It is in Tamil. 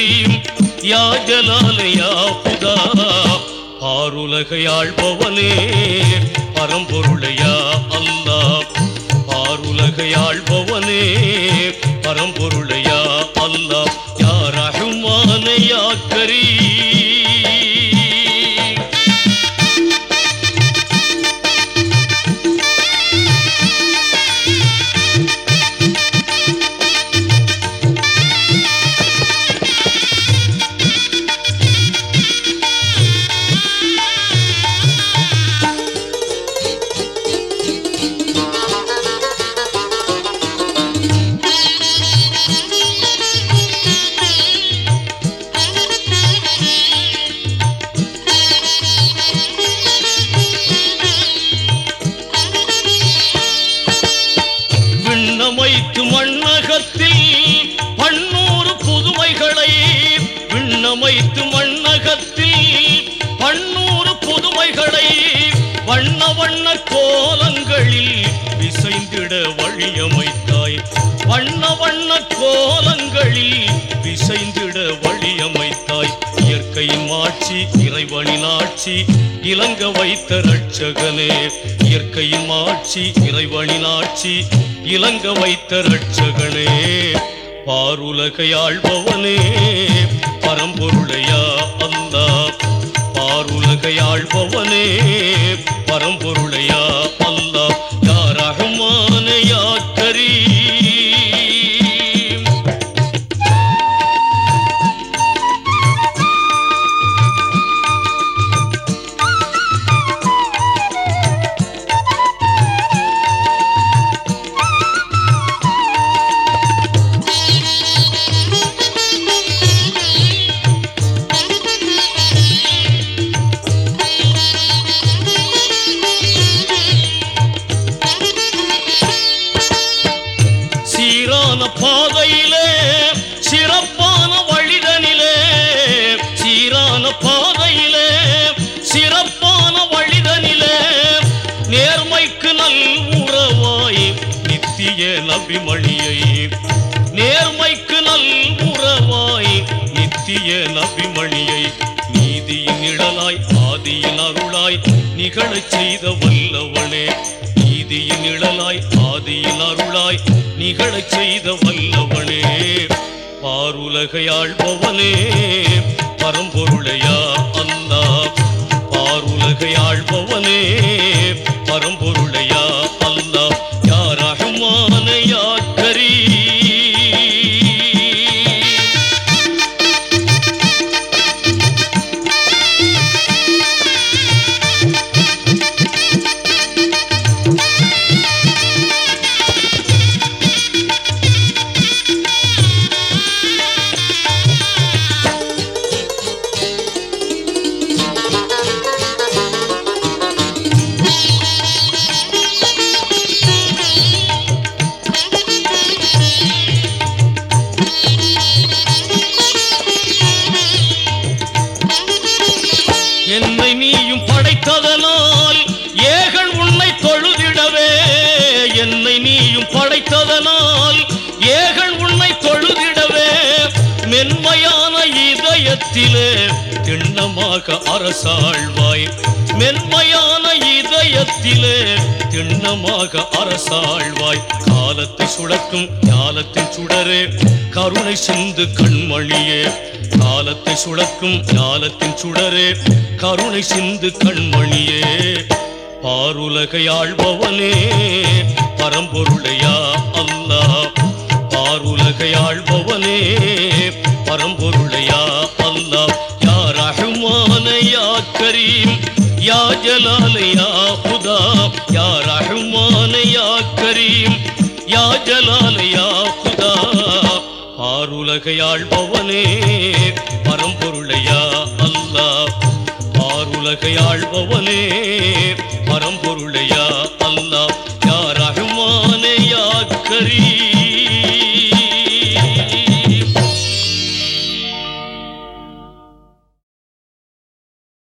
கரீம் யா ஜலால யா ஹுதா பாருலகை ஆள்பவனே பரம்பொருளே யா அல்லாஹ் பாருலகை ஆள்பவனே பரம்பொருளே யா அல்லாஹ் யா ரஹ்மான் யா கரீம். விண்ணமைத்து மண்ணகத்தில் பன்னூறு புதுமைகளை விண்ணமைத்து மண்ணகத்தில் பன்னூறு புதுமைகளை வண்ண வண்ண கோலங்களில் விசைந்திட வழியமைத்தாய் வண்ண வண்ண கோலங்களில் விசைந்திட வழியமைத்தாய் இயற்கையின் ஆட்சி இறைவனின் ஆட்சி இலங்க வைத்த ரட்சகனே இயற்கையின் ஆட்சி இறைவனின் ஆட்சி இலங்க வைத்த ரட்சகனே பாருலகை ஆள்பவனே பரம்பொருளே யா அல்லாஹ் பாருலகை ஆள்பவனே பரம்பொருளே யா அல்லாஹ் யா ரஹ்மான் யா கரீம். சீரான பாதையிலே சிறப்பான வழிதனிலே சீரான பாதையிலே சிறப்பான வழிதனிலே நேர்மைக்கு நல் உறவாய் நித்திய நபிமணியை நேர்மைக்கு நல் உறவாய் நித்திய நபிமணியை நீதியின் நிழலாய் ஆதியின் அருளாய் நிகழச் செய்த வல்லவனே நீதியின் நிழலாய் ஆதியின் அருளாய் நிகழச் செய்த வல்லவனே பாருலகை ஆள்பவனே பரம்பொருளே யா அல்லாஹ் பாருலகை ஆள்பவனே பரம்பொருளே யா அல்லாஹ் யா ரஹ்மான் யா கரீம். என்னை நீயும் படைத்ததனால் ஏகன் உன்னை தொழுதிடவே என்னை நீயும் படைத்ததனால் ஏகன் உன்னை தொழுதிடவே மென்மையான இதயத்திலே திண்ணமாக அரசாழ்வாய் மென்மையான இதயத்திலே திண்ணமாக அரசாழ்வாய் காலத்தை சுடக்கும் ஞாலத்தின் சுடரே கருணை சிந்து கண்மணியே காலத்தை சுடக்கும் ஞாலத்தின் சுடரே கருணை சிந்து கண்மணியே பாருலகை ஆள்பவனே பரம்பொருளே யா அல்லாஹ் பாருலகை ஆள்பவனே பரம்பொருளே யா அல்லாஹ் யா ரஹ்மான் யா கரீம் யா ஜலால யா ஹுதா யா ரஹ்மான் யா கரீம் யா ஜலால யா ஹுதா பாருலகை ஆள்பவனே பரம்பொருளே யா அல்லாஹ் பாருலகை ஆள்பவனே பரம்பொருளே யா அல்லாஹ் யா ரஹ்மான் யா கரீம்.